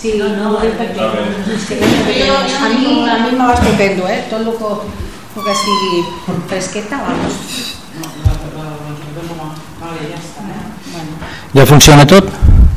Sí, no, perquè a mi me va estupendo, tot el que sigui fresqueta, vamos. Ja funciona tot?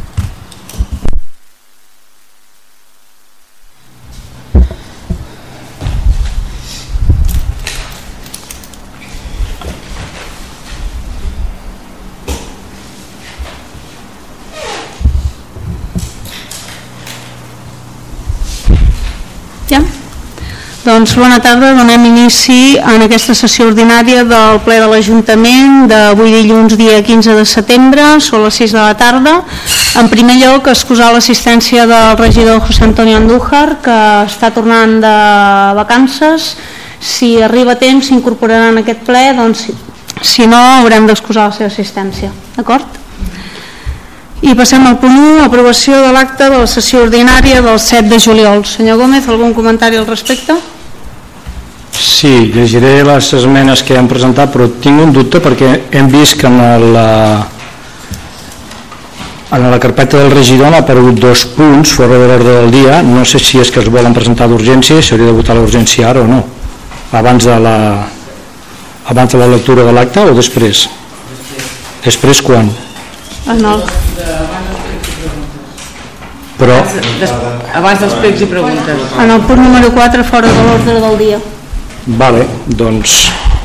Doncs bona tarda, donem inici en aquesta sessió ordinària del ple de l'Ajuntament d'avui dilluns dia 15 de setembre, són les 6 de la tarda. En primer lloc, excusar l'assistència del regidor José Antonio Andújar, que està tornant de vacances. Si arriba a temps s'incorporarà en aquest ple, doncs si no haurem d'excusar la seva assistència, d'acord? I passem al punt 1, aprovació de l'acte de la sessió ordinària del 7 de juliol. Senyor Gómez, algun comentari al respecte? Sí, llegiré les esmenes que hem presentat, però tinc un dubte perquè hem vist que en la carpeta del regidor han aparegut 2 punts fora de l'ordre del dia. No sé si és que es volen presentar d'urgència i s'hauria de votar l'urgència ara o no, abans de la lectura de l'acte o després? Després quan? Però abans dels plecs i preguntes. En el punt número 4, fora de l'ordre del dia. Vale, doncs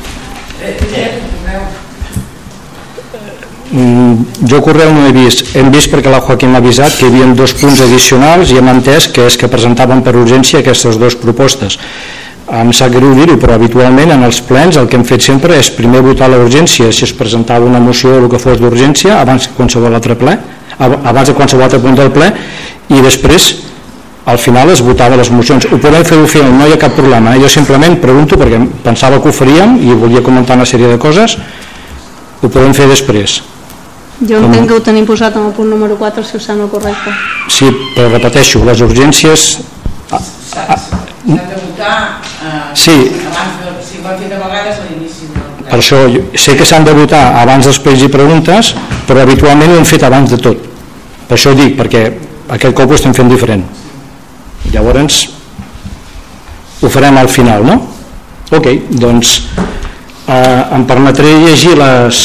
jo correu no he vist, hem vist perquè la Joaquim m'ha avisat que hi havia 2 punts addicionals i hem entès que és que presentaven per urgència aquestes 2 propostes. Em sap greu dir-ho, però habitualment en els plens el que hem fet sempre és primer votar la urgència si es presentava una moció o el que fos d'urgència abans que qualsevol altre ple, abans de qualsevol altre punt del ple, i després al final es votava les mocions. Ho podem fer no hi ha cap problema, jo simplement pregunto perquè pensava que ho faríem i volia comentar una sèrie de coses. Ho podem fer després. Jo entenc que ho tenim posat en el punt número 4, si us sembla correcte. Sí, però repeteixo, les urgències s'han de votar abans si ho han fet a vegades a l'inici del ple. Per això sé que s'han de votar abans dels plecs i preguntes, però habitualment ho hem fet abans de tot. Per això ho dic, perquè aquest cop ho estem fent diferent. Llavors ho farem al final, no? Ok, doncs em permetré llegir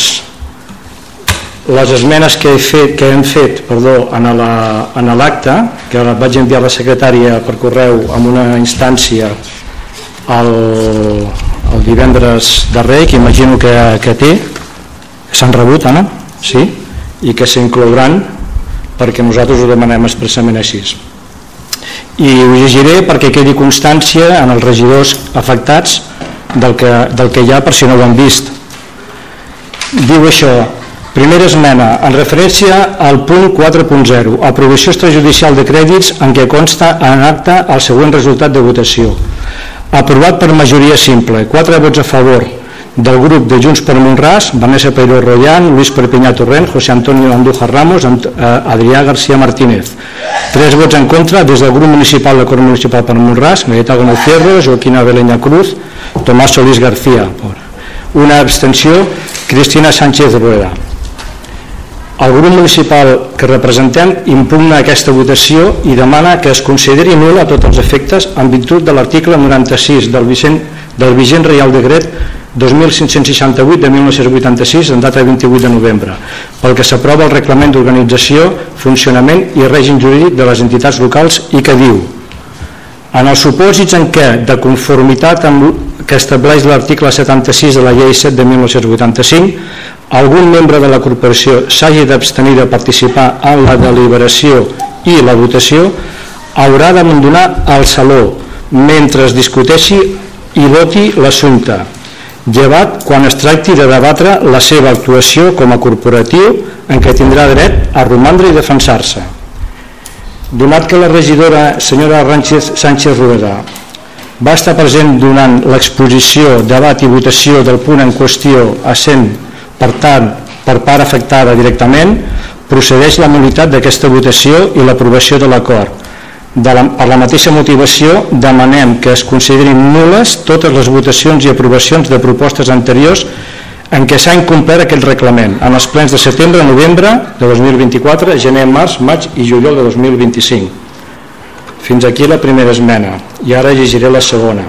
les esmenes que hem fet en l'acte, que vaig enviar a la secretària per correu amb una instància el divendres darrer, que imagino que s'han rebut, Anna? Sí? I que s'inclouran perquè nosaltres ho demanem expressament així. I ho llegiré perquè quedi constància en els regidors afectats del que hi ha per si no ho han vist. Diu això: primera esmena, en referència al punt 4.0, aprovació extrajudicial de crèdits en què consta en acte el següent resultat de votació. Aprovat per majoria simple, 4 vots a favor del grup de Junts per Monràs, Vanessa Peiró Royan, Luis Perpinyà Torrent, José Antonio Andújar Ramos, Adrià García Martínez. 3 vots en contra des del grup municipal de Coro Municipal per Monràs, Marieta Gómez Fierro, Joaquina Beleña Cruz, Tomás Solís García. Una abstenció, Cristina Sánchez Rueda. El grup municipal que representem impugna aquesta votació i demana que es consideri nul a tots els efectes en virtut de l'article 96 del vigent Reial Decret 2568 de 1986 en data 28 de novembre, pel que s'aprova el reglament d'organització, funcionament i règim jurídic de les entitats locals i que diu: en els supòsits en què, de conformitat amb que estableix l'article 76 de la llei 7 de 1985, algun membre de la corporació s'hagi d'abstenir de participar en la deliberació i la votació, haurà d'abandonar el saló mentre es discuteixi i voti l'assumpte, llevat quan es tracti de debatre la seva actuació com a corporatiu en què tindrà dret a romandre i defensar-se. Donat que la regidora senyora Sánchez Rueda va estar present durant l'exposició, debat i votació del punt en qüestió, essent per tant per part afectada directament, procedeix la nul·litat d'aquesta votació i l'aprovació de l'acord. Per la mateixa motivació demanem que es considerin nul·les totes les votacions i aprovacions de propostes anteriors en què s'ha incomplert aquest reglament en els plens de setembre, novembre de 2024, gener, març, maig i juliol de 2025. Fins aquí la primera esmena i ara llegiré la segona.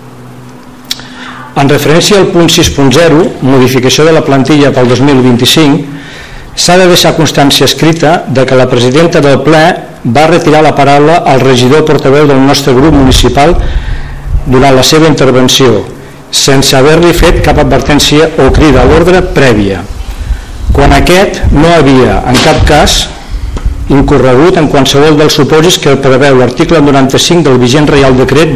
En referència al punt 6.0, modificació de la plantilla pel 2025, s'ha de deixar constància escrita de que la presidenta del ple va retirar la paraula al regidor portaveu del nostre grup municipal durant la seva intervenció, sense haver-li fet cap advertència o crida a l'ordre prèvia, quan aquest no havia, en cap cas, incorregut en qualsevol dels supòsits que preveu l'article 95 del vigent Reial Decret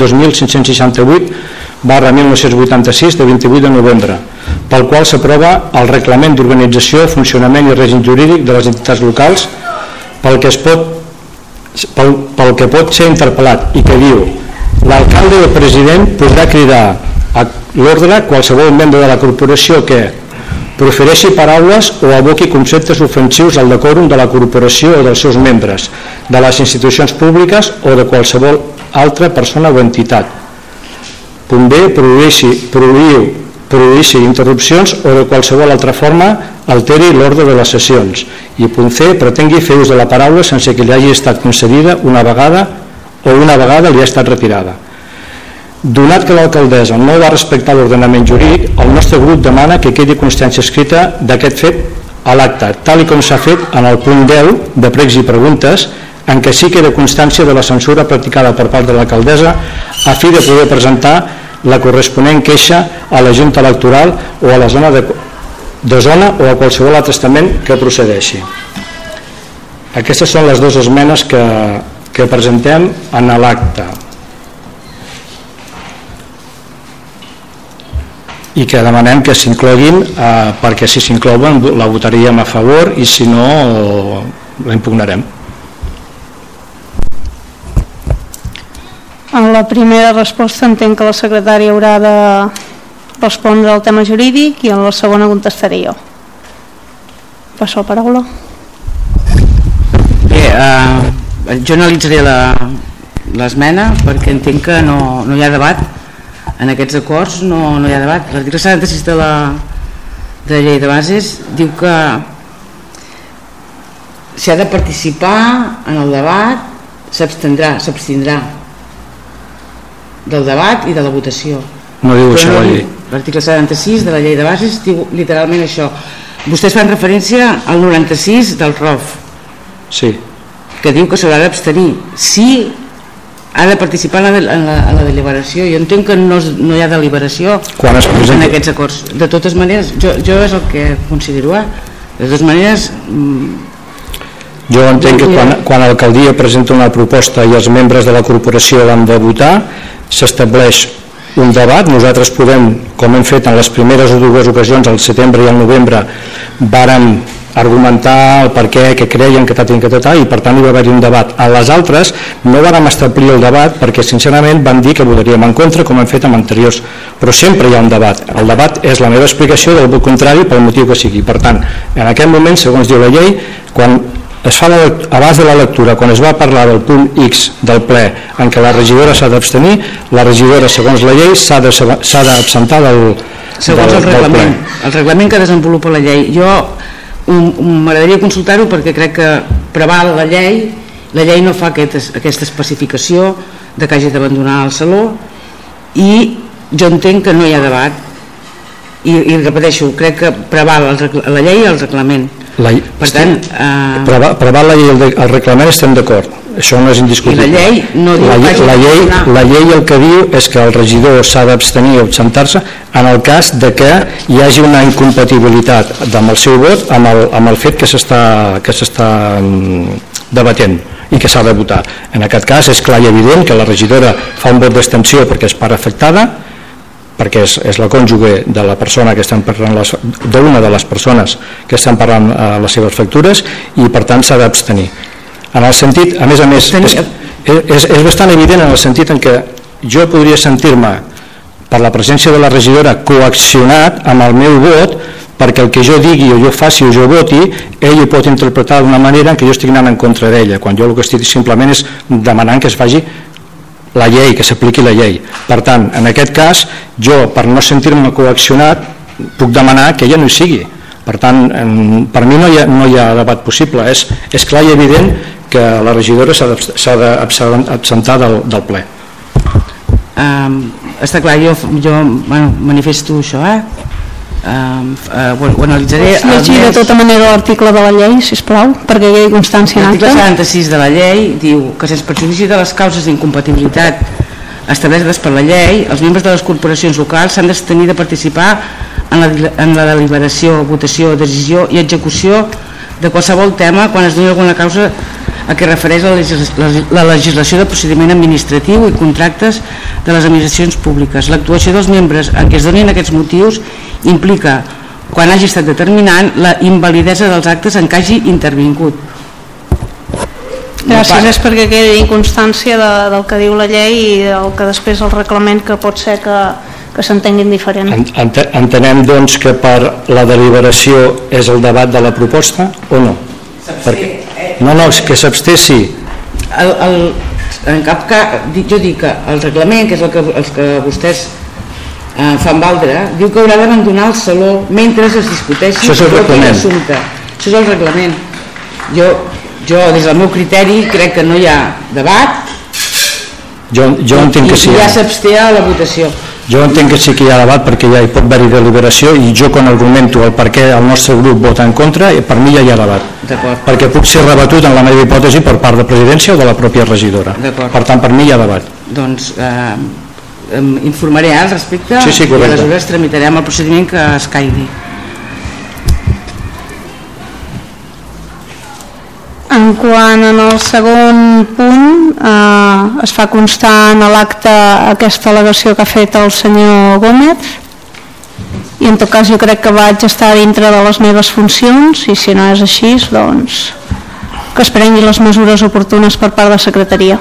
2568/1986 de 28 de novembre, pel qual s'aprova el Reglament d'Organització, Funcionament i Règim Jurídic de les entitats locals, pel que pot ser interpel·lat i que diu: l'alcalde o el president podrà cridar a l'ordre qualsevol membre de la corporació que profereixi paraules o aboqui conceptes ofensius al decòrum de la corporació o dels seus membres, de les institucions públiques o de qualsevol altra persona o entitat. Punt B, produeixi interrupcions o de qualsevol altra forma alteri l'ordre de les sessions. I punt C, pretengui fer ús de la paraula sense que li hagi estat concedida una vegada o una vegada li ha estat retirada. Donat que l'alcaldessa no va respectar l'ordenament jurídic, el nostre grup demana que quedi constància escrita d'aquest fet a l'acte, tal com s'ha fet en el punt 10 de pregs i preguntes, en què sí queda constància de la censura practicada per part de l'alcaldessa a fi de poder presentar la corresponent queixa a la Junta Electoral o a la zona de zona o a qualsevol altre estament que procedeixi. Aquestes són les dues esmenes que presentem en l'acte i que demanem que s'incloguin, perquè si s'inclouen la votaríem a favor i si no la impugnarem. En la primera resposta entenc que la secretària haurà de respondre al tema jurídic i en la segona contestaré jo. Passo la paraula. Bé, jo analitzaré l'esmena perquè entenc que no hi ha debat. En aquests acords no hi ha debat. L'article 76 de la llei de bases diu que si ha de participar en el debat s'abstindrà del debat i de la votació. No diu això la llei. L'article 76 de la llei de bases diu literalment això. Vostès fan referència al 96 del ROF, sí, que diu que s'haurà d'abstenir si ha de participar en la deliberació. Jo entenc que no hi ha deliberació en aquests acords. De totes maneres, jo és el que considero. De totes maneres, jo entenc que quan l'alcaldia presenta una proposta i els membres de la corporació l'han de votar, s'estableix un debat. Nosaltres podem, com hem fet en les primeres dues ocasions, al setembre i al novembre, vàrem argumentar el per què, què creien, que i per tant hi va haver-hi un debat. A les altres no vàrem establir el debat perquè sincerament van dir que votaríem en contra, com hem fet amb anteriors, però sempre hi ha un debat. El debat és la meva explicació del vot contrari pel motiu que sigui. Per tant, en aquest moment, segons diu la llei, quan es fa abans de la lectura, quan es va parlar del punt X del ple en què la regidora s'ha d'abstenir, la regidora, segons la llei, s'ha d'absentar del segons el reglament, el reglament que desenvolupa la llei. Jo m'agradaria consultar-ho perquè crec que preval la llei no fa aquesta especificació de que hagi d'abandonar el saló i jo entenc que no hi ha debat i repeteixo, crec que preval la llei i el reglament. Per tant, preval la llei i el reglament, estem d'acord, això no és indiscutible. I la llei no diu la llei el que diu és que el regidor s'ha d'abstenir o absentar-se en el cas de que hi hagi una incompatibilitat amb el seu vot amb el fet que s'està debatent i que s'ha de votar. En aquest cas és clar i evident que la regidora fa un vot d'abstenció perquè és part afectada, perquè és la cònjuge de la persona que estan parlant, d'una de les persones que estan parlant les seves factures, i per tant s'ha d'abstenir. En el sentit, a més, és bastant evident en el sentit en què jo podria sentir-me, per la presència de la regidora, coaccionat amb el meu vot, perquè el que jo digui o jo faci o jo voti, ell ho pot interpretar d'una manera en què jo estic anant en contra d'ella, quan jo el que estic simplement és demanant que es faci la llei, que s'apliqui la llei. Per tant, en aquest cas, jo, per no sentir-me coaccionat, puc demanar que ella no hi sigui. Per tant, per mi no hi ha debat possible. És clar i evident que la regidora s'ha d'absentar del ple. Està clar, jo manifesto això, ho analitzaré. Llegir de tota manera l'article de la llei, sisplau, perquè hi hagi constància en acte. L'article 76 de la llei diu que sense perjudici de les causes d'incompatibilitat establertes per la llei, els membres de les corporacions locals s'han d'abstenir de participar en la deliberació, votació, decisió i execució de qualsevol tema quan es doni alguna causa a què refereix la legislació de procediment administratiu i contractes de les administracions públiques. L'actuació dels membres en què es donin aquests motius implica, quan hagi estat determinant, la invalidesa dels actes en què hagi intervingut. Gràcies, és perquè quedi constància del que diu la llei i del que després el reglament, que pot ser que s'entenguin diferent. Entenem, doncs, que per la deliberació és el debat de la proposta o no? No, és que s'absté sí. En cap cas, jo dic que el reglament, que és el que vostès fan valdre, diu que haurà d'abandonar el saló mentre es discuteixi l'assumpte. Això és el reglament. Jo, des del meu criteri, crec que no hi ha debat. Jo entenc que sí. I ja s'absté a la votació. Jo entenc que sí que hi ha debat perquè ja hi pot haver-hi deliberació i jo quan argumento el per què el nostre grup vota en contra, per mi ja hi ha debat. Perquè puc ser rebatut en la meva hipòtesi per part de presidència o de la pròpia regidora. Per tant, per mi hi ha debat. Doncs informaré al respecte. Sí, correcte. I aleshores tramitarem el procediment que es caigui. En quant al segon punt, es fa constar en l'acte aquesta al·legació que ha fet el senyor Gómez, i en tot cas jo crec que vaig estar dintre de les meves funcions, i si no és així, doncs que es prenguin les mesures oportunes per part de la secretaria.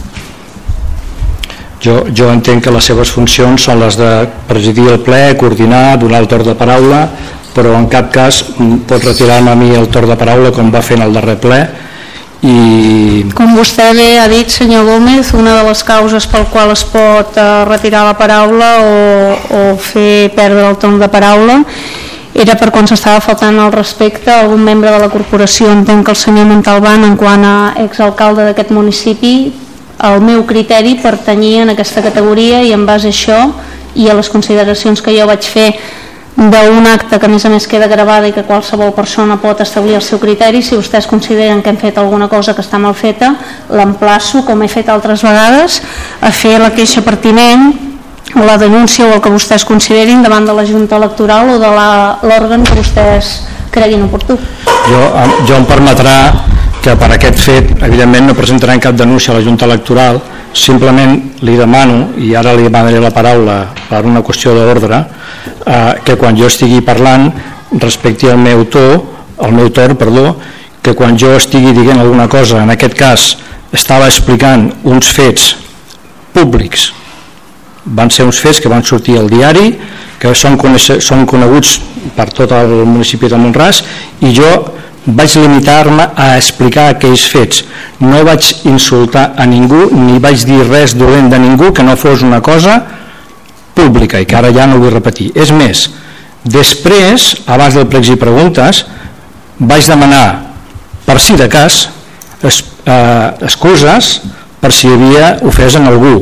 Jo entenc que les seves funcions són les de presidir el ple, coordinar, donar el torn de paraula, però en cap cas pot retirar-me a mi el torn de paraula com va fer en el darrer ple. Com vostè bé ha dit, senyor Gómez, una de les causes pel qual es pot retirar la paraula o fer perdre el torn de paraula era per quan s'estava faltant el respecte a algun membre de la corporació. Entenc que el senyor Montalbán, en quant a exalcalde d'aquest municipi, el meu criteri pertanyia en aquesta categoria, i en base a això i a les consideracions que jo vaig fer d'un acte que a més queda gravada i que qualsevol persona pot establir el seu criteri, si vostès consideren que hem fet alguna cosa que està mal feta, l'emplaço, com he fet altres vegades, a fer la queixa pertinent o la denúncia o el que vostès considerin davant de la Junta Electoral o de l'òrgan que vostès creguin oportú. Jo em permetrà que per aquest fet evidentment no presentarem cap denúncia a la Junta Electoral, simplement li demano, i ara li demanaré la paraula per una qüestió d'ordre, que quan jo estigui parlant respecti al meu torn, que quan jo estigui dient alguna cosa, en aquest cas estava explicant uns fets públics, van ser uns fets que van sortir al diari, que són coneguts per tot el municipi de Mont-ras, i jo vaig limitar-me a explicar aquells fets. No vaig insultar a ningú ni vaig dir res dolent de ningú que no fos una cosa pública, i que ara ja no vull repetir. És més, després, abans del pregs i preguntes, vaig demanar, per si de cas, excuses per si havia ofès en algú.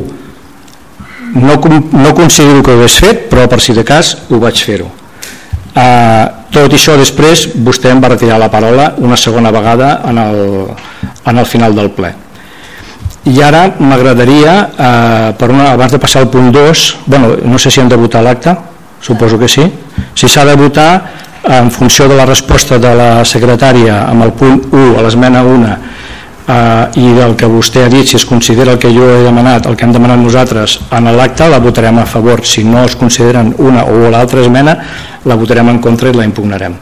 No considero que ho hagués fet, però per si de cas ho vaig fer-ho. Tot això després vostè em va retirar la paraula una segona vegada en el final del ple. I ara m'agradaria, abans de passar al punt 2, no sé si hem de votar l'acte, suposo que sí, si s'ha de votar en funció de la resposta de la secretària amb el punt 1, a l'esmena 1, i del que vostè ha dit, si es considera el que jo he demanat, el que hem demanat nosaltres en l'acte, la votarem a favor. Si no es consideren una o l'altra esmena, la votarem en contra i la impugnarem.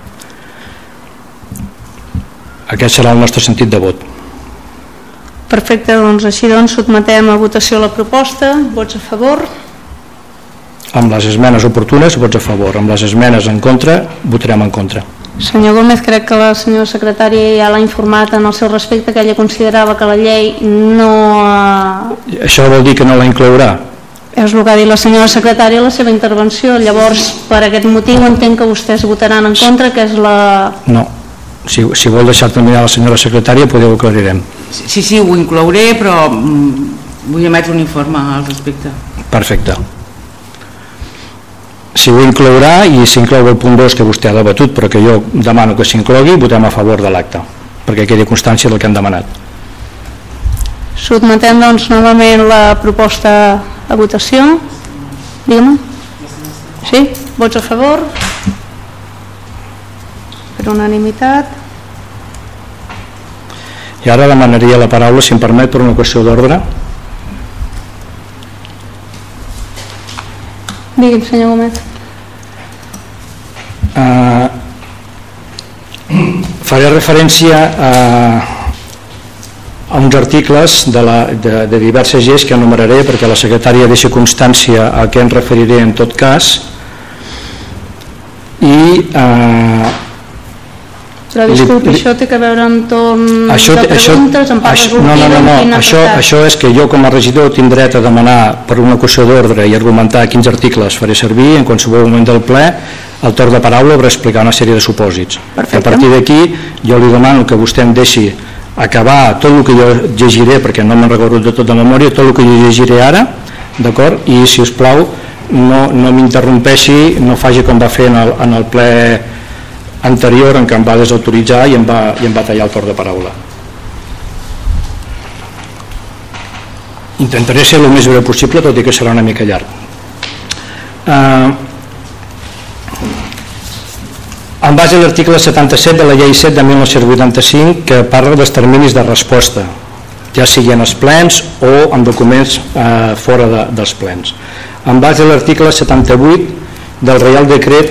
Aquest serà el nostre sentit de vot. Perfecte, doncs així sotmetem a votació la proposta. Vots a favor? Amb les esmenes oportunes, vots a favor. Amb les esmenes en contra, votarem en contra. Senyor Gómez, crec que la senyora secretària ja l'ha informat en el seu respecte, que ella considerava que la llei no... Això vol dir que no la inclourà? És el que ha dit la senyora secretària a la seva intervenció. Llavors, per aquest motiu, entenc que vostès votaran en contra, que és la... No, si vol deixar terminar la senyora secretària, podeu aclarirem. Sí, ho inclouré, però vull emetre un informe al respecte. Perfecte. Si ho inclourà i s'inclou el punt 2 que vostè ha debatut, però que jo demano que s'inclogui, votem a favor de l'acte, perquè quedi constància del que han demanat. Sotmetem doncs novament la proposta a votació. Digue'm. Sí? Vots a favor? Per unanimitat. I ara demanaria la paraula, si em permet, per una qüestió d'ordre. Digui'm, senyor Gómez. Faré referència a uns articles de diverses lleis que enumeraré perquè la secretària deixi constància a què em referiré en tot cas. Però disculpi, això té a veure amb torn de preguntes, en part resolutiva? No, això és que jo com a regidor tinc dret a demanar per una qüestió d'ordre i argumentar quins articles faré servir en qualsevol moment del ple el torn de paraula per explicar una sèrie de supòsits. A partir d'aquí jo li demano que vostè em deixi acabar tot el que jo llegiré, perquè no me'n recordo de tot de memòria, tot el que jo llegiré ara, d'acord? I si us plau no m'interrompeixi, no faci com va fer en el ple anterior en què em va desautoritzar i em va tallar el torn de paraula. Intentaré ser el més breu possible, tot i que serà una mica llarg. En base a l'article 77 de la llei 7 de 1985 que parla dels terminis de resposta, ja sigui en els plens o en documents fora dels plens. En base a l'article 78 del Reial Decret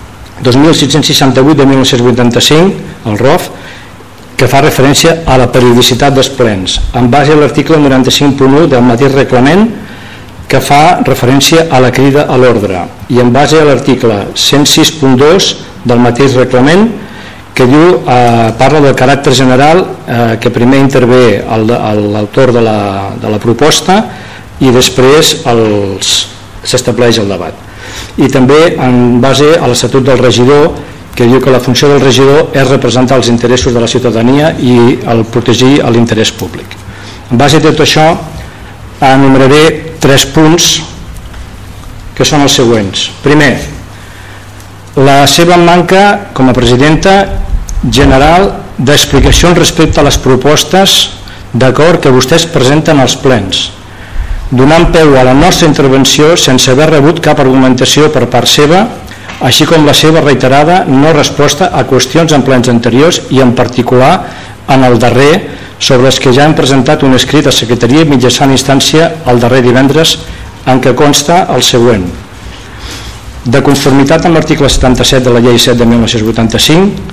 2668 de 1985, el ROF, que fa referència a la periodicitat dels plens, en base a l'article 95.1 del mateix reglament que fa referència a la crida a l'ordre, i en base a l'article 106.2 del mateix reglament que diu, parla del caràcter general, que primer intervé l'autor de la proposta i després s'estableix el debat. I també en base a l'estatut del regidor, que diu que la funció del regidor és representar els interessos de la ciutadania i protegir l'interès públic. En base a tot això enumeraré 3 punts que són els següents. Primer, la seva manca com a presidenta general d'explicacions respecte a les propostes d'acord que vostès presenten als plens, donant peu a la nostra intervenció sense haver rebut cap argumentació per part seva, així com la seva reiterada no resposta a qüestions en plens anteriors i en particular en el darrer, sobre els que ja hem presentat un escrit a Secretaria mitjançant instància el darrer divendres, en què consta el següent. De conformitat amb l'article 77 de la llei 7 de 1985,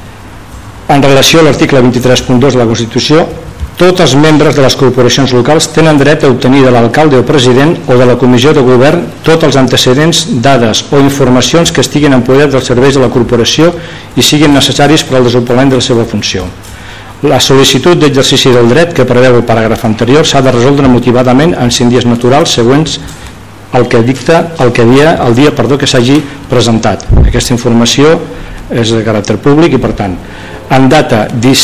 en relació a l'article 23.2 de la Constitució, tots els membres de les corporacions locals tenen dret a obtenir de l'alcalde o president o de la comissió de govern tots els antecedents, dades o informacions que estiguin en poder dels serveis de la corporació i siguin necessaris per al desenvolupament de la seva funció. La sol·licitud d'exercici del dret que preveu el paràgraf anterior s'ha de resoldre motivadament en 5 dies naturals següents el que dicta el dia que s'hagi presentat. Aquesta informació és de caràcter públic i per tant en data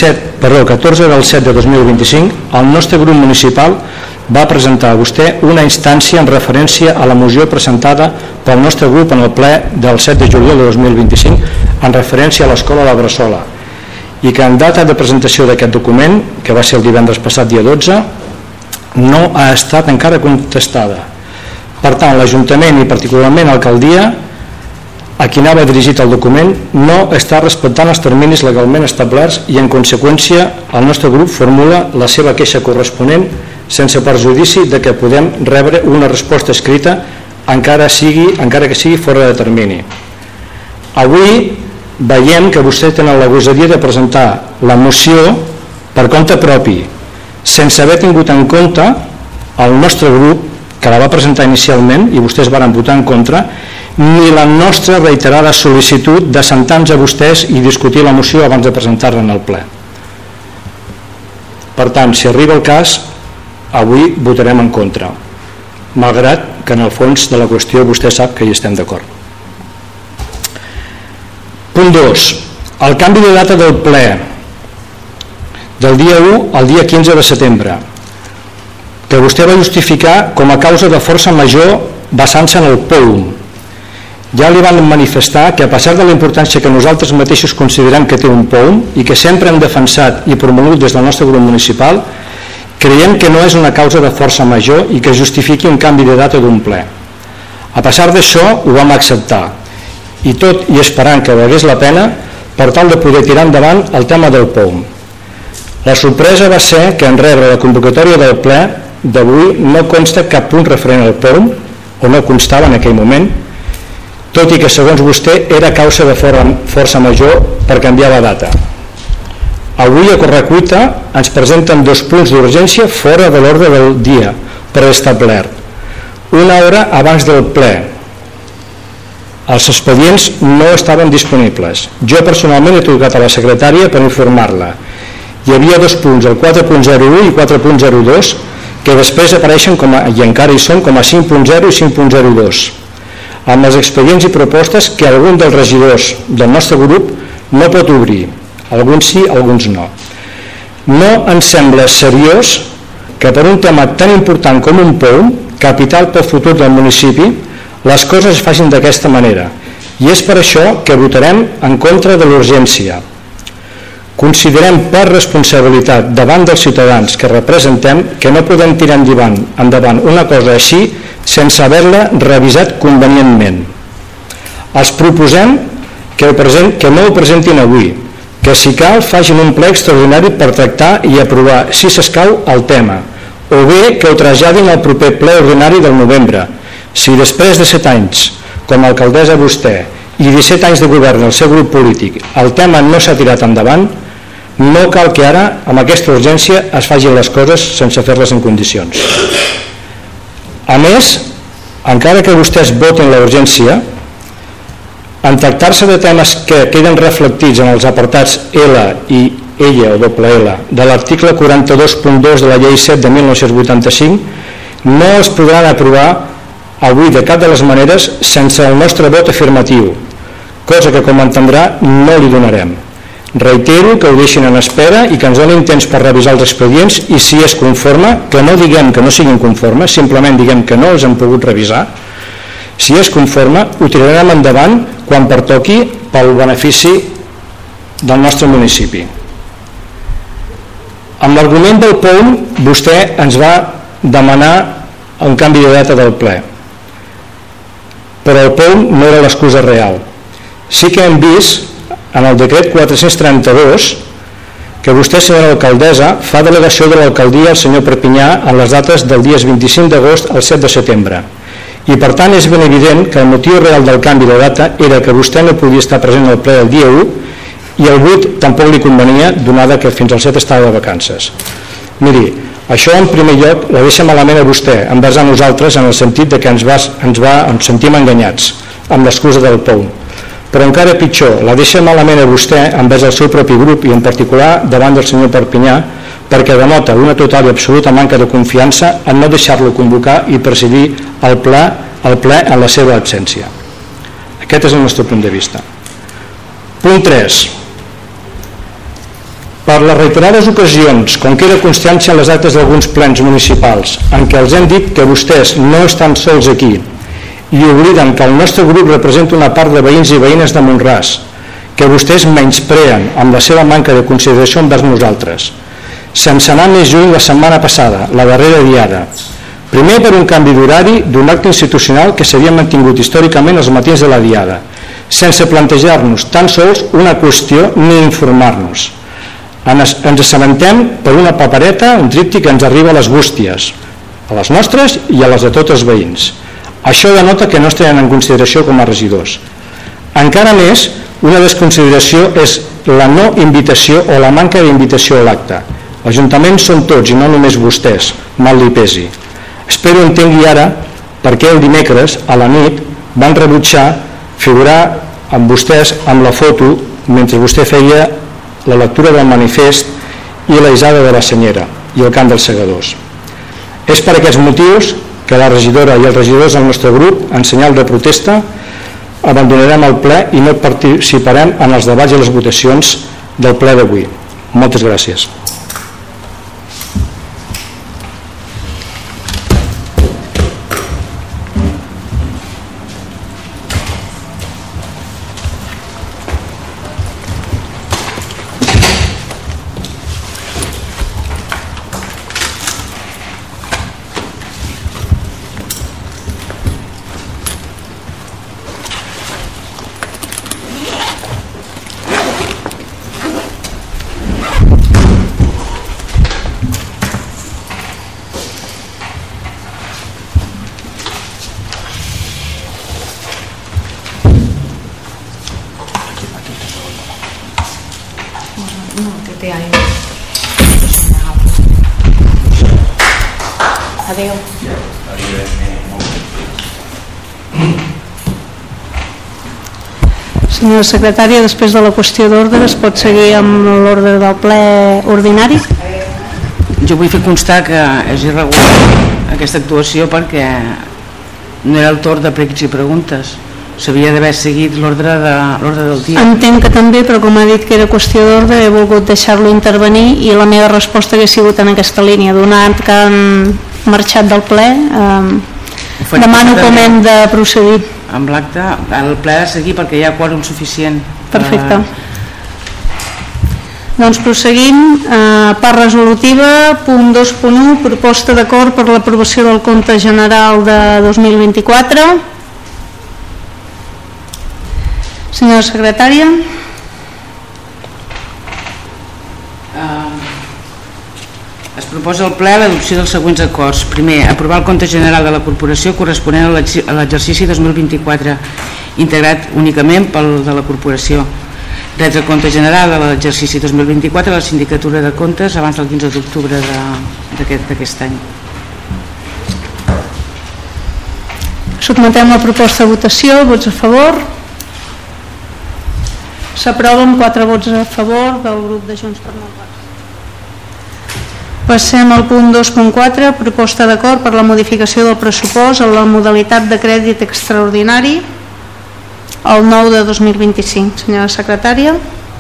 14 del 7 de 2025 el nostre grup municipal va presentar a vostè una instància en referència a la moció presentada pel nostre grup en el ple del 7 de juliol de 2025 en referència a l'escola de Bressola, i que en data de presentació d'aquest document, que va ser el divendres passat dia 12, no ha estat encara contestada. Per tant, l'Ajuntament i particularment l'alcaldia, a qui anava dirigit el document, no està respectant els terminis legalment establerts i en conseqüència el nostre grup formula la seva queixa corresponent sense perjudici de que podem rebre una resposta escrita encara que sigui fora de termini. Avui veiem que vostès tenen la gosadia de presentar la moció per compte propi, sense haver tingut en compte el nostre grup, que la va presentar inicialment i vostès van votar en contra, ni la nostra reiterada sol·licitud de sentar-nos a vostès i discutir la moció abans de presentar-la en el ple. Per tant, si arriba el cas, avui votarem en contra. malgrat que en el fons de la qüestió vostè sap que hi estem d'acord. Punt 2. El canvi de data del ple del dia 1 al dia 15 de setembre, que vostè va justificar com a causa de força major basant-se en el POUM. Ja li van manifestar que a pesar de la importància que nosaltres mateixos considerem que té un POUM i que sempre hem defensat i promogut des del nostre grup municipal, creiem que no és una causa de força major i que justifiqui un canvi de data d'un ple. A pesar d'això ho vam acceptar i tot i esperant que valgués la pena per tal de poder tirar endavant el tema del POUM. La sorpresa va ser que en rebre la convocatòria del ple d'avui no consta cap punt referent al POUM, o no constava en aquell moment, tot i que segons vostè era causa de força major per canviar la data. Avui a correcuita ens presenten 2 punts d'urgència fora de l'ordre del dia preestablert, una hora abans del ple. Els expedients no estaven disponibles. Jo personalment he trucat a la secretària per informar-la. Hi havia 2 punts, el 4.01 i 4.02, que després apareixen i encara hi són com a 5.0 i 5.02, amb els expedients i propostes que algun dels regidors del nostre grup no pot obrir. Alguns sí, alguns no. No ens sembla seriós que per un tema tan important com un POUM, capital pel futur del municipi, les coses es facin d'aquesta manera. I és per això que votarem en contra de l'urgència. Considerem per responsabilitat davant dels ciutadans que representem que no podem tirar endavant una cosa així sense haver-la revisat convenientment. Els proposem que no ho presentin avui, que si cal facin un ple extraordinari per tractar i aprovar, si s'escau, el tema, o bé que ho traslladin al proper ple ordinari del novembre. Si després de 7 anys, com a alcaldessa vostè, i 17 anys de govern del seu grup polític, el tema no s'ha tirat endavant, no cal que ara, amb aquesta urgència, es facin les coses sense fer-les en condicions. A més, encara que vostès voten la urgència, en tractar-se de temes que queden reflectits en els apartats L i L o doble L de l'article 42.2 de la llei 7 de 1985, no els podran aprovar avui de cap de les maneres sense el nostre vot afirmatiu, cosa que, com entendrà, no li donarem. Reitero que ho deixin en espera i que ens donin temps per revisar els expedients i si és conforme, que no diguem que no siguin conformes, simplement diguem que no els hem pogut revisar. Si és conforme, ho tirarem endavant quan pertoqui pel benefici del nostre municipi. Amb l'argument del POUM, vostè ens va demanar un canvi de data del ple, però el POUM no era l'excusa real. Sí que hem vist en el decret 432 que vostè, senyora alcaldessa, fa delegació de l'alcaldia al senyor Perpinyà en les dates del dies 25 d'agost al 7 de setembre. I per tant és ben evident que el motiu real del canvi de data era que vostè no podia estar present al ple del dia 1 i el 8 tampoc li convenia, donada que fins al 7 estava de vacances. Miri, això en primer lloc la deixa malament a vostè envers a nosaltres en el sentit de que ens sentim enganyats amb l'excusa del POUM. Però encara pitjor, la deixa malament a vostè envers el seu propi grup i en particular davant del senyor Perpinyà, perquè denota una total i absoluta manca de confiança en no deixar-lo convocar i presidir el ple en la seva absència. Aquest és el nostre punt de vista. Punt 3. Per les reiterades ocasions, com queda constància en les actes d'alguns plens municipals, en què els hem dit que vostès no estan sols aquí i obliden que el nostre grup representa una part de veïns i veïnes de Mont-ras, que vostès menyspreen amb la seva manca de consideració envers nosaltres. Sense anar més lluny, la setmana passada, la darrera diada, primer per un canvi d'horari d'un acte institucional que s'havia mantingut històricament els matins de la diada, sense plantejar-nos tan sols una qüestió ni informar-nos. Ens assabentem per una papereta, un tríptic que ens arriba a les bústies, a les nostres i a les de tots els veïns. Això denota que no es tenen en consideració com a regidors. Encara més, una desconsideració és la no invitació o la manca d'invitació a l'acte. L'Ajuntament són tots i no només vostès, mal li pesi. Espero entengui ara per què el dimecres a la nit van rebutjar figurar amb vostès amb la foto mentre vostè feia la lectura del manifest i la isada de la senyera i el cant dels segadors. És per aquests motius que la regidora i els regidors del nostre grup, en senyal de protesta, abandonarem el ple i no participarem en els debats i les votacions del ple d'avui. Moltes gràcies. Adéu. Senyora secretària, després de la qüestió d'ordre es pot seguir amb l'ordre del ple ordinari? Jo vull fer constar que és irregular aquesta actuació perquè no era el torn de pregs i preguntes, s'havia d'haver seguit l'ordre del dia. Entenc que també, però com ha dit que era qüestió d'ordre he volgut deixar-lo intervenir i la meva resposta hauria sigut en aquesta línia, donat que han marxat del ple, demano com hem de procedir. Amb l'acte, el ple ha de seguir perquè hi ha quòrum suficient. Perfecte. Doncs proseguim. Part resolutiva, punt 2.1, proposta d'acord per l'aprovació del compte general de 2024. Senyora secretària. Es proposa al ple l'adopció dels següents acords. Primer, aprovar el compte general de la corporació corresponent a l'exercici 2024, integrat únicament pel de la corporació. Retre el compte general de l'exercici 2024 a la sindicatura de comptes abans del 15 d'octubre d'aquest any. Sotmetem la proposta a votació. Vots a favor? S'aprova amb 4 vots a favor del grup de Junts per Malgrat. Passem al punt 2.4, proposta d'acord per la modificació del pressupost en la modalitat de crèdit extraordinari el 9 de 2025. Senyora secretària.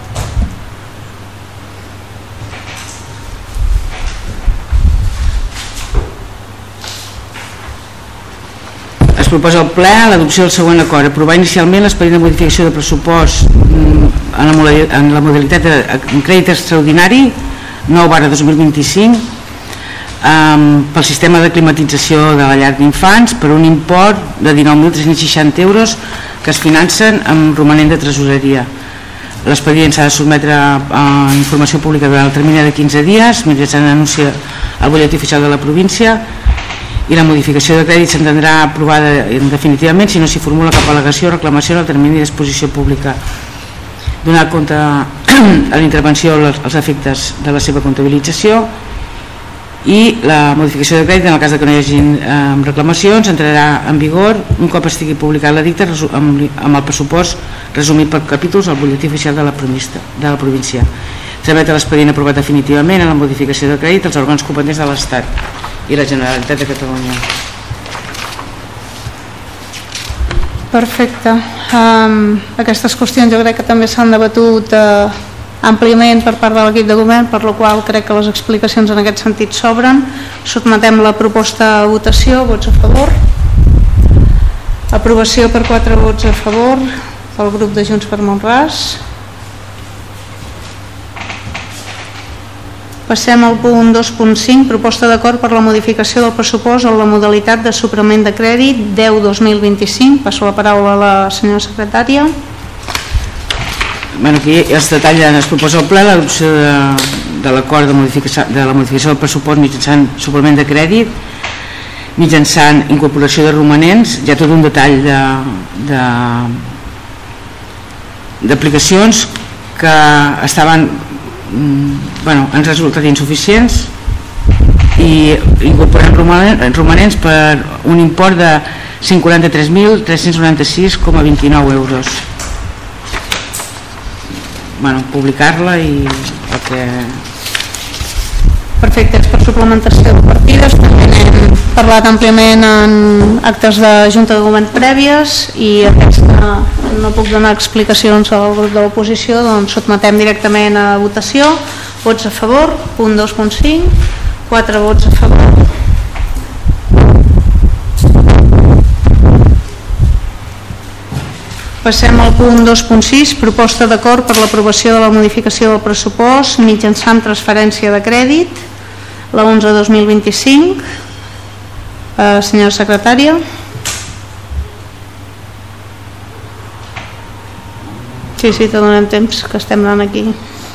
Es proposa al ple l'adopció del següent acord. Aprovar inicialment l'expedient de modificació de pressupost en la modalitat de crèdit extraordinari 9/2025 pel sistema de climatització de la llar d'infants per un import de 19.360 euros que es financen amb romanent de tresoreria. L'expedient s'ha de sotmetre a informació pública durant el termini de 15 dies mitjançant anunci al butlletí oficial de la província i la modificació de crèdit s'entendrà aprovada definitivament si no s'hi formula cap al·legació o reclamació en el termini d'exposició pública. Donar compte a la intervenció als efectes de la seva comptabilització i la modificació de crèdit en el cas que no hi hagi reclamacions entrarà en vigor un cop estigui publicat l'edicte amb el pressupost resumit per capítols al butlletí oficial de la província. Tramet l'expedient aprovat definitivament en la modificació de crèdit als òrgans competents de l'Estat i la Generalitat de Catalunya. Perfecte. Aquestes qüestions jo crec que també s'han debatut àmpliament per part de l'equip de govern, per la qual crec que les explicacions en aquest sentit s'obren. Sotmetem la proposta a votació. Vots a favor? Aprovació per 4 vots a favor del grup de Junts per Mont-ras. Passem al punt 2.5, proposta d'acord per la modificació del pressupost en la modalitat de suprament de crèdit 10-2025. Passo la paraula a la senyora secretària. Aquí es detalla, es proposa al ple l'adopció de l'acord de la modificació del pressupost mitjançant suplement de crèdit, mitjançant incorporació de romanents. Hi ha tot un detall d'aplicacions que estaven han resultat insuficients i incorporem romanents per un import de 143.396,29 euros. Publicar-la i Perfecte, és per suplementació de partides. També n'hem parlat àmpliament en actes de Junta de Govern prèvies i aquesta no puc donar explicacions al grup de l'oposició, doncs sotmetem directament a votació. Vots a favor, punt 2.5, 4 vots a favor. Passem al punt 2.6, proposta d'acord per l'aprovació de la modificació del pressupost mitjançant transferència de crèdit, la 11-2025. Senyora secretària. Sí, te donem temps, que estem anant aquí.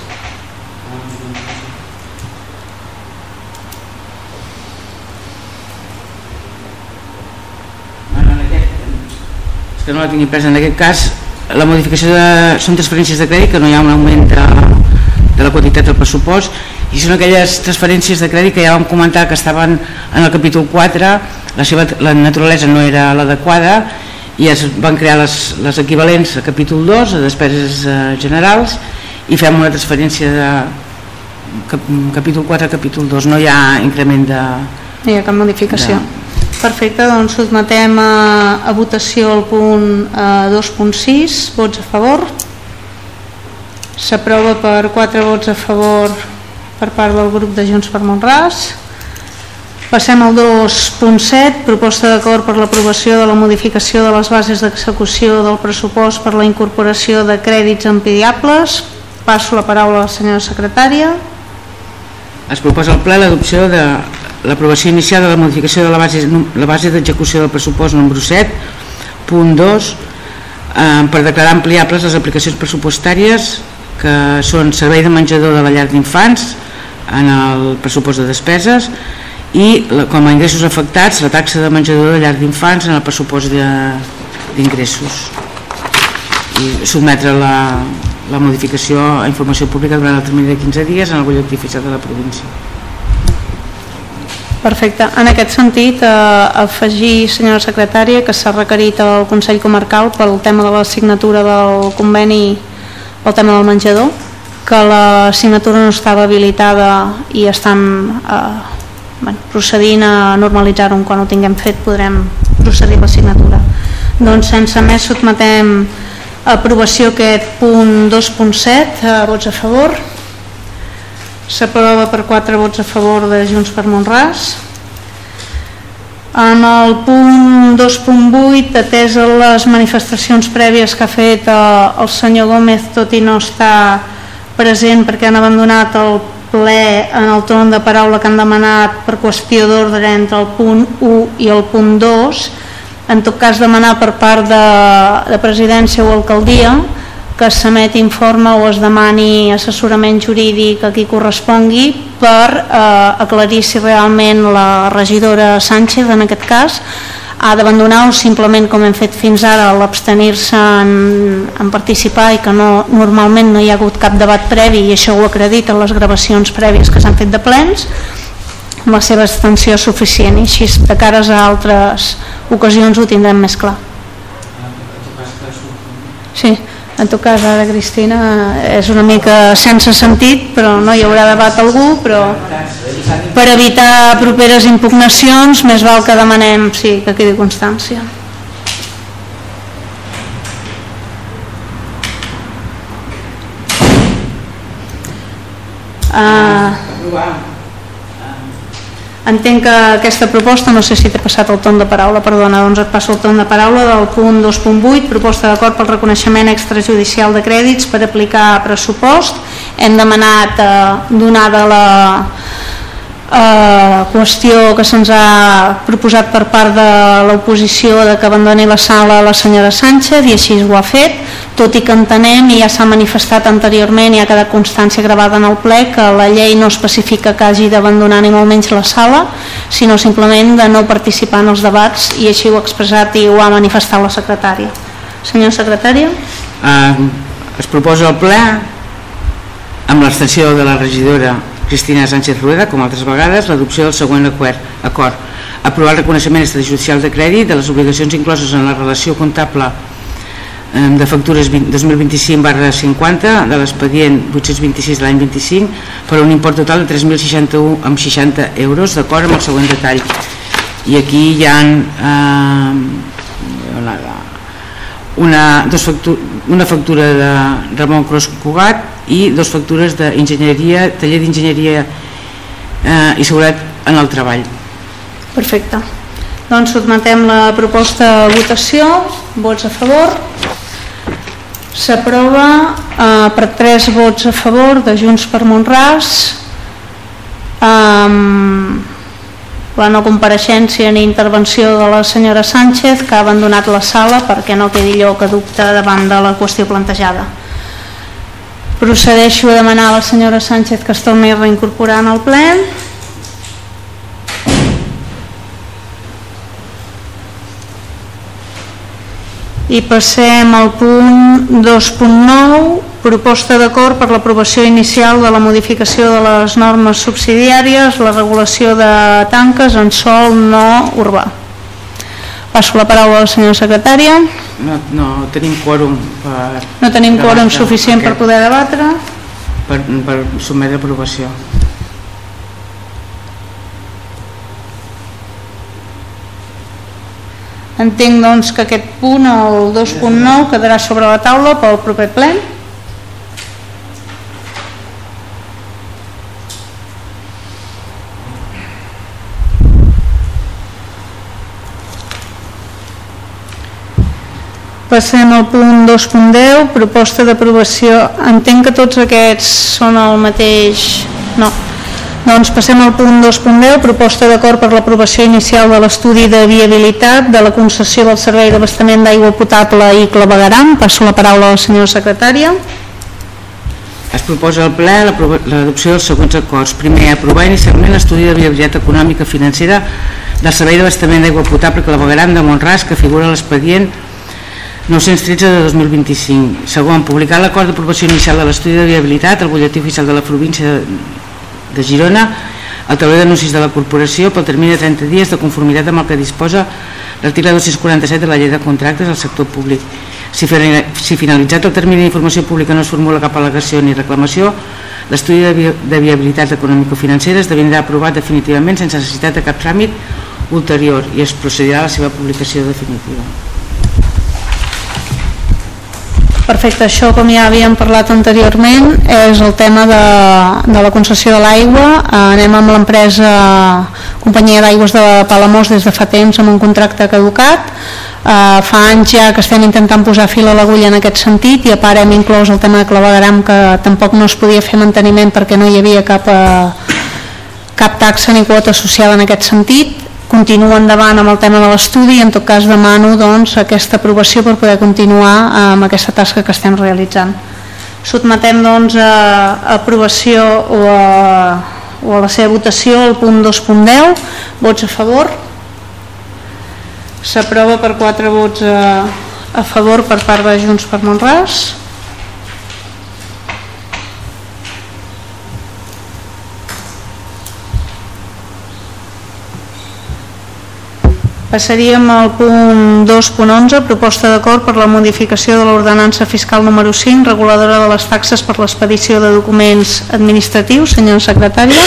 Que no la tingui presa en aquest cas, la modificació són transferències de crèdit, que no hi ha un augment de la quantitat del pressupost, i són aquelles transferències de crèdit que ja vam comentar que estaven en el capítol 4, la naturalesa no era l'adequada i es van crear les equivalents a capítol 2, a despeses generals, i fem una transferència de capítol 4 a capítol 2, no hi ha increment de... No hi ha cap modificació. Perfecte, doncs sotmetem a votació el punt 2.6, vots a favor. S'aprova per 4 vots a favor per part del grup de Junts per Mont-ras. Passem al 2.7, proposta d'acord per l'aprovació de la modificació de les bases d'execució del pressupost per la incorporació de crèdits ampliables. Passo la paraula a la senyora secretària. Es proposa al ple l'adopció de l'aprovació inicial de la modificació de la base d'execució del pressupost número 7, punt 2, per declarar ampliables les aplicacions pressupostàries que són servei de menjador de la llar d'infants en el pressupost de despeses i com a ingressos afectats la taxa de menjador de llar d'infants en el pressupost d'ingressos, i sotmetre la modificació a informació pública durant el termini de 15 dies en el butlletí oficial de la província. Perfecte. En aquest sentit, afegir, senyora secretària, que s'ha requerit al Consell Comarcal pel tema de la signatura del conveni pel tema del menjador, que la signatura no estava habilitada i estan procedint a normalitzar-ho. Quan ho tinguem fet podrem procedir a la signatura. Doncs sense més sotmetem a aprovació aquest punt 2.7, vots a favor. S'aprova per 4 vots a favor de Junts per Mont-ras. En el punt 2.8, atès a les manifestacions prèvies que ha fet el senyor Gómez, tot i no estar present perquè han abandonat el ple en el torn de paraula que han demanat per qüestió d'ordre entre el punt 1 i el punt 2, en tot cas demanar per part de presidència o alcaldia que s'emet informe o es demani assessorament jurídic a qui correspongui per aclarir si realment la regidora Sánchez, en aquest cas, ha d'abandonar o simplement, com hem fet fins ara, l'abstenir-se en participar i que normalment no hi ha hagut cap debat previ i això ho acrediten les gravacions prèvies que s'han fet de plens, amb la seva abstenció suficient, i així de cares a altres ocasions ho tindrem més clar. Sí. En tot cas, ara, Cristina, és una mica sense sentit, però no hi haurà debat algú, però per evitar properes impugnacions més val que demanem que quedi constància. Entenc que aquesta proposta, no sé si t'he passat el torn de paraula, perdona, doncs et passo el torn de paraula del punt 2.8, proposta d'acord pel reconeixement extrajudicial de crèdits per aplicar pressupost. Hem demanat, donada la qüestió que se'ns ha proposat per part de l'oposició de que abandoni la sala la senyora Sánchez, i així ho ha fet, tot i que entenem, i ja s'ha manifestat anteriorment i ha quedat constància gravada en el ple, que la llei no especifica que hagi d'abandonar ni molt menys la sala, sinó simplement de no participar en els debats, i així ho ha expressat i ho ha manifestat la secretària. Senyora secretària. Es proposa al ple, amb l'abstenció de la regidora Cristina Sánchez Rueda, com altres vegades, l'adopció del següent acord: aprovar el reconeixement extrajudicial de crèdit de les obligacions incloses en la relació comptable de factures 2025/50 de l'expedient 826 de l'any 25 per un import total de 3.061,60 euros, d'acord amb el següent detall. I aquí hi ha una factura de Ramon Cros Cugat i dues factures d'enginyeria, taller d'enginyeria i seguretat en el treball. Perfecte. Doncs sotmetem la proposta a votació. Vots a favor. S'aprova per 3 vots a favor de Junts per Mont-ras. La no compareixença ni intervenció de la senyora Sánchez, que ha abandonat la sala perquè no quedi lloc a dubte davant de la qüestió plantejada. Procedeixo a demanar a la senyora Sánchez que es torni a reincorporar en el ple. I passem al punt 2.9, proposta d'acord per l'aprovació inicial de la modificació de les normes subsidiàries, la regulació de tanques en sòl no urbà. Passo la paraula a la senyora secretària. No tenim quòrum per... No tenim quòrum suficient per poder debatre. Per sotmetre a aprovació. Entenc doncs que aquest punt, el 2.9, quedarà sobre la taula pel proper ple. Passem al punt 2.10, proposta d'aprovació. Entenc que tots aquests són el mateix... No. Doncs passem al punt 2.10, proposta d'acord per l'aprovació inicial de l'estudi de viabilitat de la concessió del servei d'abastament d'aigua potable i clavegueram. Passo la paraula a la senyora secretària. Es proposa al ple l'adopció dels següents acords. Primer, aprovar inicialment l'estudi de viabilitat econòmica i financera del servei d'abastament d'aigua potable i clavegueram de Mont-ras, que figura a l'expedient 913 de 2025. Segon, publicar l'acord d'aprovació inicial de l'estudi de viabilitat al butlletí oficial de la província de Girona, al tauler d'anuncis de la corporació pel termini de 30 dies de conformitat amb el que disposa l'article 247 de la llei de contractes al sector públic. Si finalitzat el termini d'informació pública no es formula cap al·legació ni reclamació, l'estudi de viabilitat econòmico-financera esdevindrà aprovat definitivament sense necessitat de cap tràmit ulterior i es procedirà a la seva publicació definitiva. Perfecte, això com ja havíem parlat anteriorment és el tema de la concessió de l'aigua. Anem amb l'empresa Companyia d'Aigües de Palamós des de fa temps amb un contracte caducat. Fa anys ja que estem intentant posar fil a l'agulla en aquest sentit i a part hem inclòs el tema de clavegueram, que tampoc no es podia fer manteniment perquè no hi havia cap taxa ni quota associada en aquest sentit. Continuo endavant amb el tema de l'estudi i en tot cas demano doncs, aquesta aprovació per poder continuar amb aquesta tasca que estem realitzant. Sotmetem doncs, a aprovació o a la seva votació el punt 2.10. Vots a favor. S'aprova per 4 vots a favor per part de Junts per Mont-ras. Passaríem al punt 2.11, proposta d'acord per la modificació de l'ordenança fiscal número 5, reguladora de les taxes per l'expedició de documents administratius. Senyora secretària.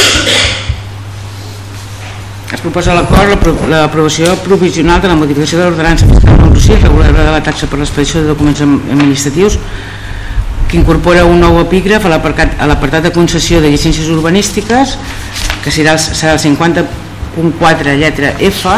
Es proposa a l'acord l'aprovació provisional de la modificació de l'ordenança fiscal número 6, reguladora de la taxa per l'expedició de documents administratius, que incorpora un nou epígraf a l'apartat de concessió de llicències urbanístiques, que serà el 50.4 lletra F,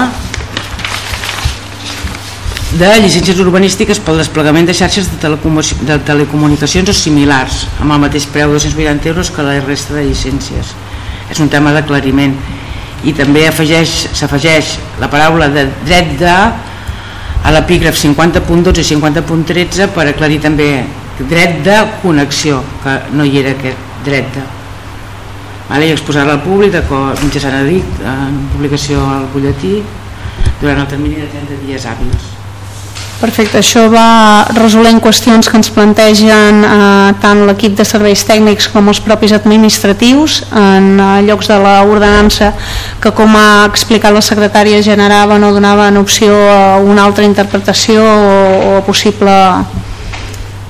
de llicències urbanístiques pel desplegament de xarxes de telecomunicacions o similars, amb el mateix preu de 280 euros que la resta de llicències. És un tema d'aclariment. I també s'afegeix la paraula de dret de a l'epígraf 50.12 i 50.13 per aclarir també dret de connexió, que no hi era aquest dret de. I exposar-la al públic mitjançant edit en publicació al butlletí durant el termini de 30 dies hàbils. Perfecte, això va resolent qüestions que ens plantegen tant l'equip de serveis tècnics com els propis administratius en llocs de l'ordenança que, com ha explicat la secretària, generaven o donaven opció a una altra interpretació o a possible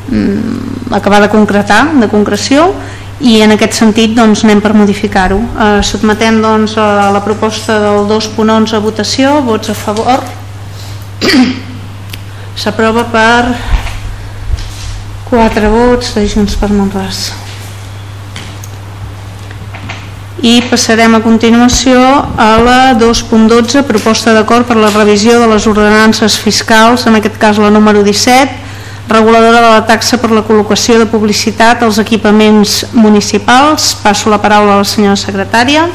acabar de concretar, de concreció, i en aquest sentit doncs, anem per modificar-ho. Sotmetem doncs, la proposta del 2.11 a votació. Vots a favor. S'aprova per 4 vots de Junts per Mont-ras. I passarem a continuació a la 2.12, proposta d'acord per la revisió de les ordenances fiscals, en aquest cas la número 17, reguladora de la taxa per la col·locació de publicitat als equipaments municipals. Passo la paraula a la senyora secretària.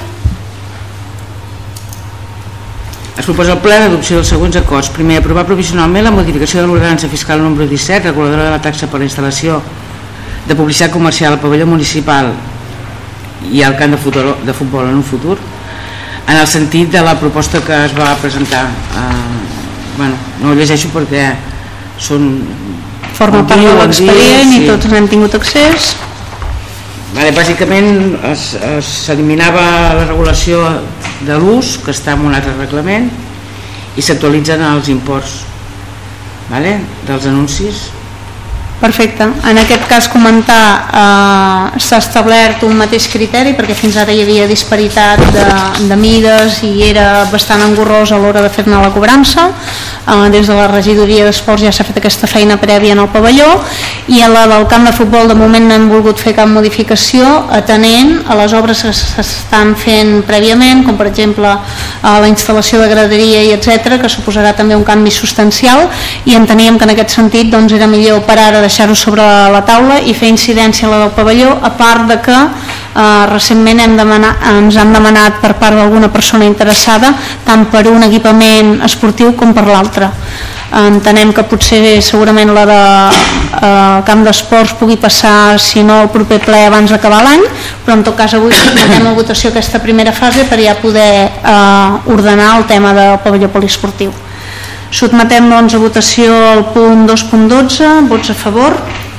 Es proposa al ple l'adopció dels següents acords. Primer, aprovar provisionalment la modificació de l'ordenança fiscal número 17, reguladora de la taxa per la instal·lació de publicitat comercial al pavelló municipal i al camp de futbol en un futur, en el sentit de la proposta que es va presentar. No ho llegeixo perquè forma part de l'expedient i tots n'hem tingut accés. Bàsicament s'eliminava la regulació de l'ús, que està en un altre reglament, i s'actualitzen els imports dels anuncis. Perfecte. En aquest cas comentar, s'ha establert un mateix criteri perquè fins ara hi havia disparitat de mides i era bastant engorrós a l'hora de fer-ne la cobrança. Des de la regidoria d'esports ja s'ha fet aquesta feina prèvia en el pavelló, i a la del camp de futbol de moment no hem volgut fer cap modificació atenent a les obres que s'estan fent prèviament, com per exemple la instal·lació de graderia i etc, que suposarà també un canvi substancial, i enteníem que en aquest sentit doncs, era millor per ara deixar-ho sobre la taula i fer incidència a la del pavelló, a part de que recentment ens han demanat per part d'alguna persona interessada tant per un equipament esportiu com per l'altre. Entenem que potser segurament la de camp d'esports pugui passar, si no el proper ple, abans d'acabar l'any, però en tot cas avui sotmetem a votació aquesta primera fase per ja poder ordenar el tema del pavelló poliesportiu. Sotmetem doncs a votació el punt 2.12. Vots a favor.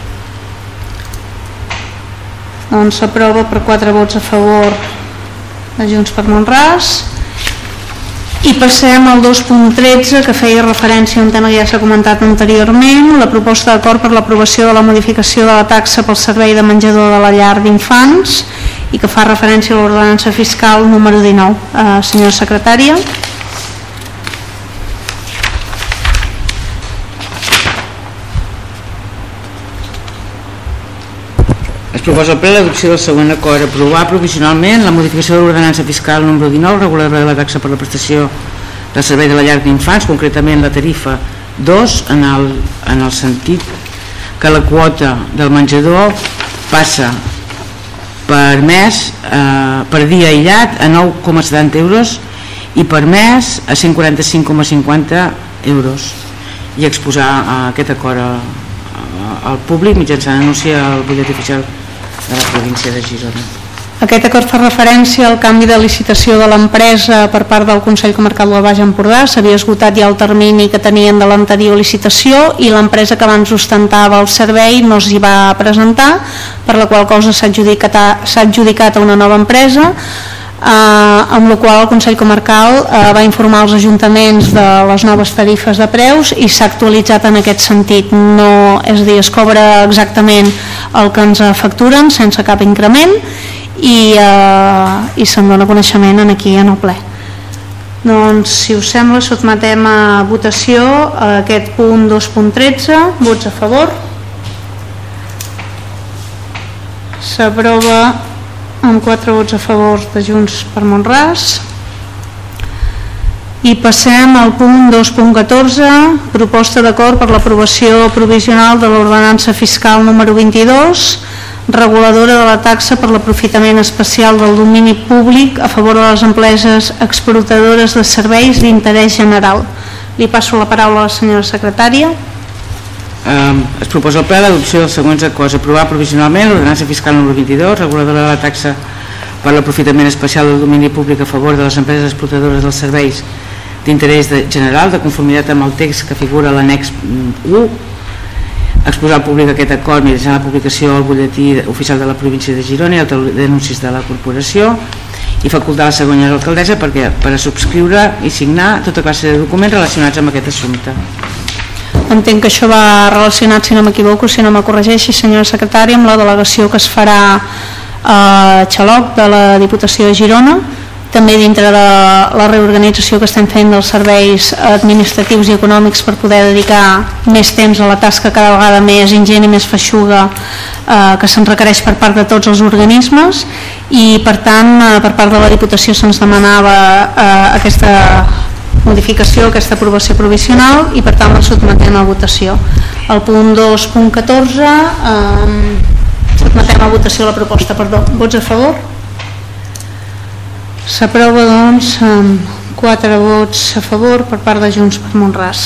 Doncs s'aprova per 4 vots a favor de Junts per Mont-ras. I passem al 2.13, que feia referència a un tema que ja s'ha comentat anteriorment, la proposta d'acord per l'aprovació de la modificació de la taxa pel servei de menjador de la llar d'infants i que fa referència a l'ordenança fiscal número 19. Senyora secretària. Es proposa al ple l'adopció del següent acord: aprovar provisionalment la modificació de l'ordenança fiscal número 19, reguladora de la taxa per la prestació del servei de la llar d'infants, concretament la tarifa 2, en el sentit que la quota del menjador passa per mes, per dia aïllat, a 9,70 euros i per mes a 145,50 euros, i exposar aquest acord al públic mitjançant anunci al butlletí oficial de la província de Girona. Aquest acord fa referència al canvi de licitació de l'empresa per part del Consell Comarcal del Baix Empordà. S'havia esgotat ja el termini que tenien de l'anterior licitació i l'empresa que abans ostentava el servei no s'hi va presentar, per la qual cosa s'ha adjudicat a una nova empresa, amb la qual el Consell Comarcal va informar els ajuntaments de les noves tarifes de preus i s'ha actualitzat en aquest sentit. No, és a dir, es cobra exactament el que ens facturen sense cap increment i se'n dona coneixement aquí en el ple. Doncs, si us sembla, sotmetem a votació aquest punt 2.13. Vots a favor. S'aprova amb 4 vots a favor de Junts per Mont-ras. I passem al punt 2.14, proposta d'acord per l'aprovació provisional de l'ordenança fiscal número 22, reguladora de la taxa per l'aprofitament especial del domini públic a favor de les empreses exportadores de serveis d'interès general. Li passo la paraula a la senyora secretària. Es proposa al ple l'adopció dels següents acords: aprovar provisionalment l'ordenança fiscal número 22, reguladora de la taxa per l'aprofitament especial del domini públic a favor de les empreses exportadores dels serveis d'interès general, de conformitat amb el text que figura a l'annex 1, exposar al públic aquest acord mitjançant la publicació al butlletí oficial de la província de Girona i al taulell d'anuncis de la corporació, i facultar la següent alcaldessa per a subscriure i signar tota classe de documents relacionats amb aquest assumpte. entenc que això va relacionat, si no m'equivoco, si no me corregeixi, senyora secretària, amb la delegació que es farà a Xaloc de la Diputació de Girona, també dintre de la reorganització que estem fent dels serveis administratius i econòmics per poder dedicar més temps a la tasca cada vegada més ingent i més feixuga que se'n requereix per part de tots els organismes, i per tant per part de la Diputació se'ns demanava aquesta modificació, aquesta aprovació provisional, i per tant la sotmetem a votació. El punt 2.14 sotmetem a votació la proposta. Vots a favor? S'aprova doncs amb 4 vots a favor per part de Junts per Mont-ras.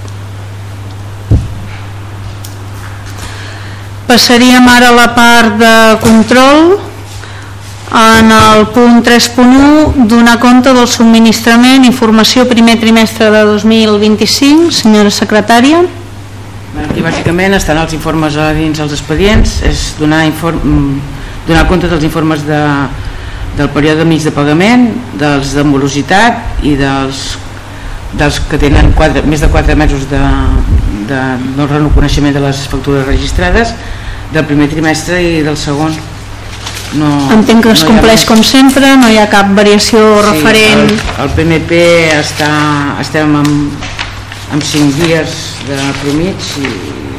Passaríem ara a la part de control. En el punt 3.1, donar compte del subministrament, informació primer trimestre de 2025, senyora secretària. Aquí bàsicament estan els informes a dins els expedients, és donar compte dels informes del període mig de pagament, dels de morositat i dels que tenen més de 4 mesos de no reconeixement de les factures registrades, del primer trimestre i del segon. Entenc que es compleix com sempre, no hi ha cap variació referent. El PMP estem amb 5 dies de promig i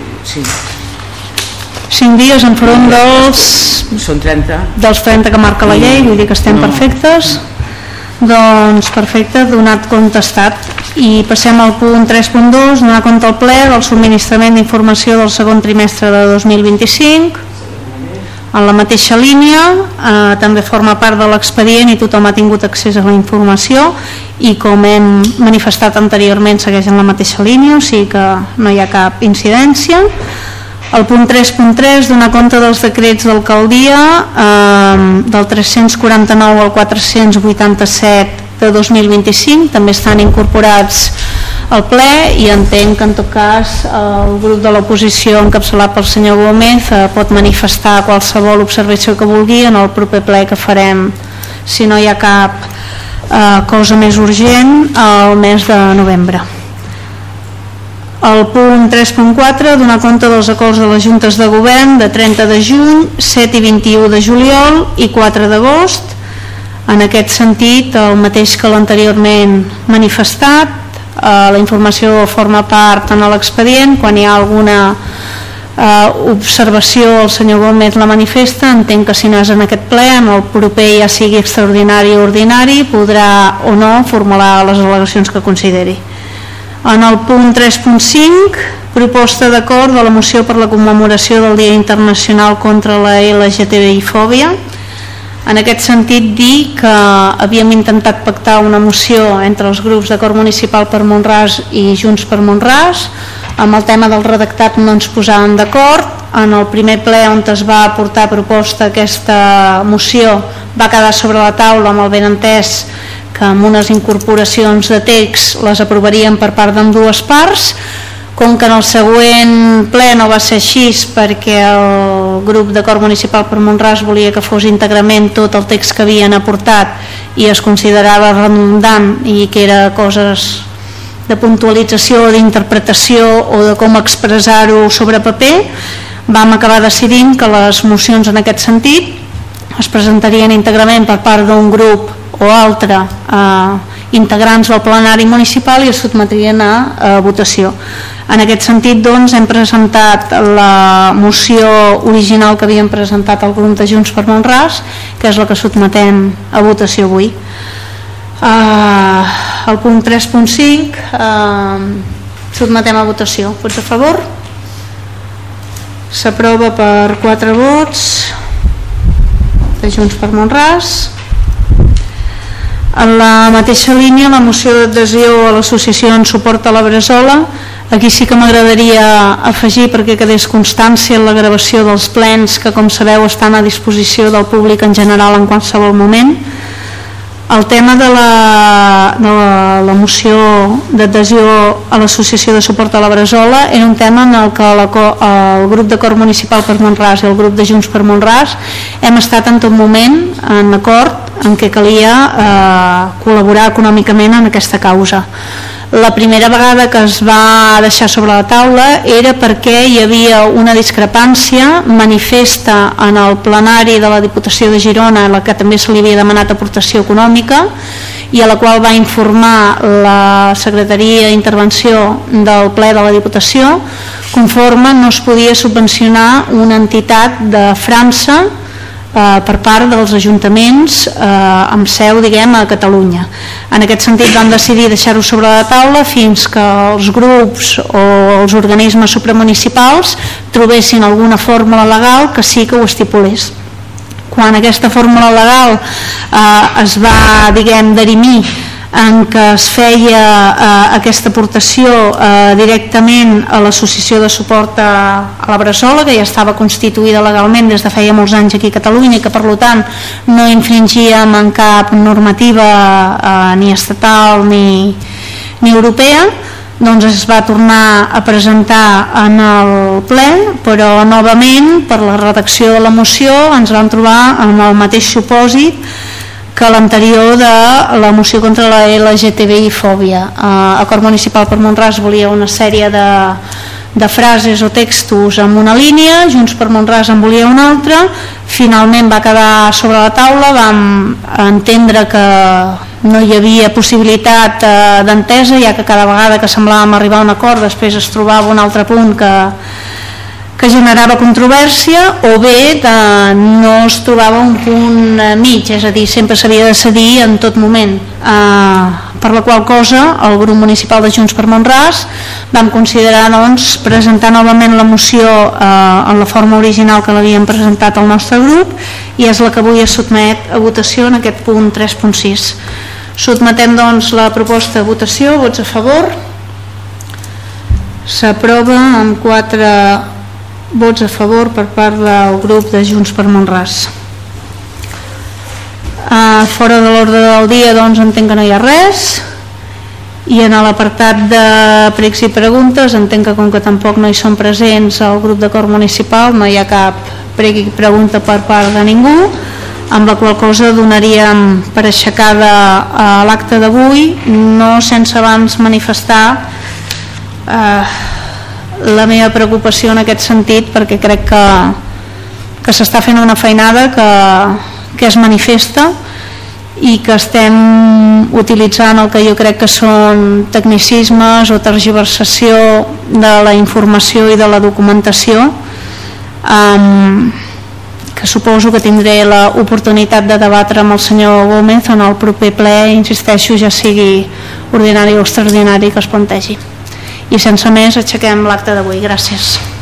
5 dies enfront són 30 dels 30 que marca la llei, vull dir que estem perfectes. Doncs perfecte, donat contestat. I passem al punt 3.2, donar compte al ple del subministrament d'informació del segon trimestre de 2025. En la mateixa línia, també forma part de l'expedient i tothom ha tingut accés a la informació, i com hem manifestat anteriorment segueix en la mateixa línia, o sigui que no hi ha cap incidència. El punt 3.3, donar compte dels decrets d'alcaldia del 349 al 487 de 2025, també estan incorporats al ple, i entenc que en tot cas el grup de l'oposició encapçalat pel senyor Gómez pot manifestar qualsevol observació que vulgui en el proper ple que farem, si no hi ha cap cosa més urgent, al mes de novembre. El punt 3.4, donar compte dels acords de les juntes de govern de 30 de juny, 7 i 21 de juliol i 4 d'agost. En aquest sentit, el mateix que l'anteriorment manifestat, la informació forma part en l'expedient. Quan hi ha alguna observació, el senyor Gómez la manifesta. Entenc que si no és en aquest ple, en el proper, ja sigui extraordinari o ordinari, podrà o no formular les al·legacions que consideri. En el punt 3.5, proposta d'acord de la moció per la commemoració del Dia Internacional contra la LGTBI-fòbia. En aquest sentit, dir que havíem intentat pactar una moció entre els grups d'Acord Municipal per Mont-ras i Junts per Mont-ras. Amb el tema del redactat no ens posàvem d'acord. En el primer ple on es va aportar a proposta aquesta moció va quedar sobre la taula amb el benentès que amb unes incorporacions de text les aprovaríem per part d'ambdues parts. Com que en el següent ple no va ser així perquè el grup d'Acord Municipal per Mont-ras volia que fos íntegrament tot el text que havien aportat i es considerava redundant i que era coses de puntualització, d'interpretació o de com expressar-ho sobre paper, vam acabar decidint que les mocions en aquest sentit es presentarien íntegrament per part d'un grup o altre integrants del plenari municipal i es sotmetrien a votació. En aquest sentit, doncs, hem presentat la moció original que havíem presentat al grup de Junts per Mont-ras, que és la que sotmetem a votació avui. El punt 3.5 sotmetem a votació. Vots a favor? S'aprova per 4 vots de Junts per Mont-ras. En la mateixa línia, la moció d'adhesió a l'associació en suport a la Bressola. Aquí sí que m'agradaria afegir, perquè quedés constància en la gravació dels plens que, com sabeu, estan a disposició del públic en general en qualsevol moment. El tema de la moció d'adhesió a l'associació de suport a la Bressola era un tema en el que el grup d'Acord Municipal per Mont-ras i el grup de Junts per Mont-ras hem estat en tot moment en acord en què calia col·laborar econòmicament en aquesta causa. La primera vegada que es va deixar sobre la taula era perquè hi havia una discrepància manifesta en el plenari de la Diputació de Girona, a la que també se li havia demanat aportació econòmica i a la qual va informar la Secretaria d'Intervenció del ple de la Diputació, conforme no es podia subvencionar una entitat de França per part dels ajuntaments amb seu, diguem, a Catalunya. En aquest sentit vam decidir deixar-ho sobre la taula fins que els grups o els organismes supramunicipals trobessin alguna fórmula legal que sí que ho estipulés. Quan aquesta fórmula legal es va, diguem, dirimir en què es feia aquesta aportació directament a l'Associació de Suport a la Bressola, que ja estava constituïda legalment des de feia molts anys aquí a Catalunya i que per tant no infringíem en cap normativa ni estatal ni europea, doncs es va tornar a presentar en el ple, però novament per la redacció de la moció ens vam trobar amb el mateix supòsit que l'anterior de la moció contra la LGTBI-fòbia. Acord Municipal per Mont-ras volia una sèrie de frases o textos amb una línia, Junts per Mont-ras en volia una altra, finalment va quedar sobre la taula, vam entendre que no hi havia possibilitat d'entesa, ja que cada vegada que semblàvem arribar a un acord després es trobava un altre punt que generava controvèrsia, o bé no es trobava un punt mig, és a dir, sempre s'havia de cedir en tot moment, per la qual cosa el grup municipal de Junts per Mont-ras vam considerar presentar novament la moció en la forma original que l'havíem presentat al nostre grup, i és la que avui es sotmet a votació en aquest punt 3.6. Sotmetem la proposta a votació. Vots a favor? S'aprova amb 4 vots a favor per part del grup de Junts per Mont-ras. Fora de l'ordre del dia entenc que no hi ha res, i en l'apartat de pregs i preguntes entenc que com que tampoc no hi són presents el grup d'acord municipal no hi ha cap preg i pregunta per part de ningú, amb la qual cosa donaríem per aixecada l'acte d'avui, no sense abans manifestar la meva preocupació en aquest sentit, perquè crec que s'està fent una feinada que es manifesta i que estem utilitzant el que jo crec que són tecnicismes o tergiversació de la informació i de la documentació, que suposo que tindré l'oportunitat de debatre amb el senyor Gómez en el proper ple, insisteixo, ja sigui ordinari o extraordinari que es plantegi. I sense més aixequem l'acte d'avui. Gràcies.